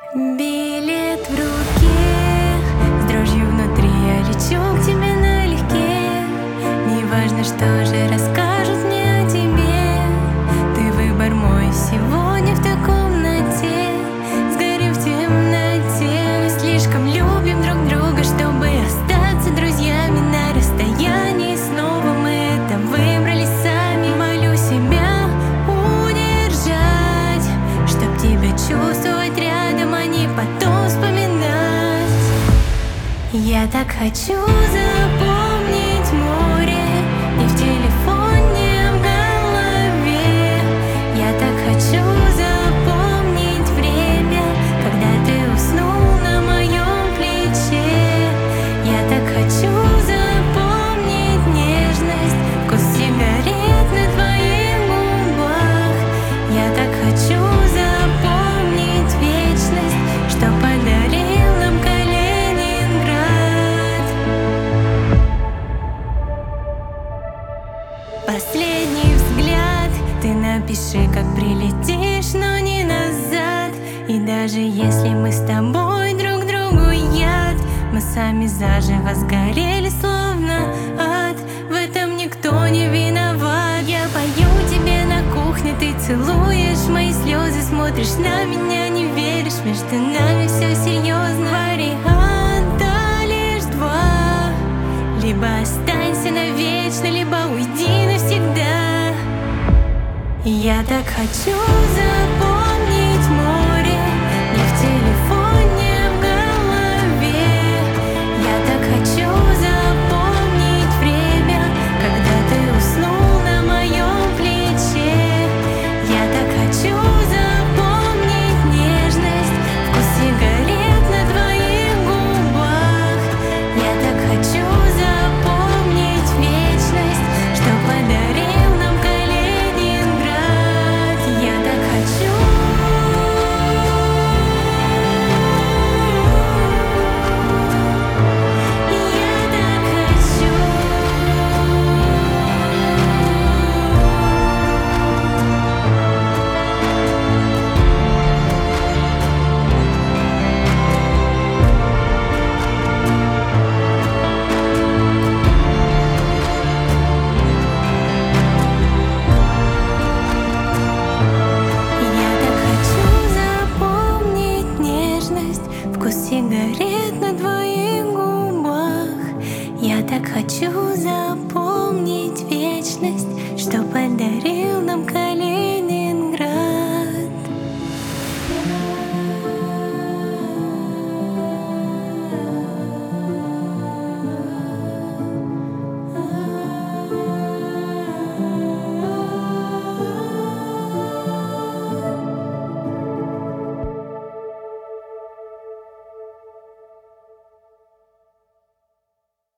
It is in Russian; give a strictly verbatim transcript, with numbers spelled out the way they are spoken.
Билет в руке, с дрожью внутри я лечу к тебе налегке. Неважно, что же расскажут мне о тебе. Ты выбор мой сегодня в той комнате. Сгорим в темноте. Мы слишком любим друг друга, чтобы остаться друзьями на расстоянии. Снова мы это выбрали сами. Молю себя удержать, чтоб тебя чувствовать рядом, а не потом вспоминать. Я так хочу запомнить море и в телефоне в голове. Я так хочу запомнить время, когда ты уснул на моем плече. Я так хочу запомнить нежность, вкус сигарет на твоих губах. Я так хочу запомнить вечность, что подарил нам Калининград. Последний взгляд, ты напиши, как прилетишь, но не назад. И даже если мы с тобой друг другу яд, мы сами заживо сгорели, словно ад. В этом никто не виноват. Я пою тебе на кухне, ты целуешь мои слезы, смотришь на меня, не веришь, между нами все серьезно. Варианта лишь два: либо останься навечно, либо уйди навсегда. Я так хочу запомнить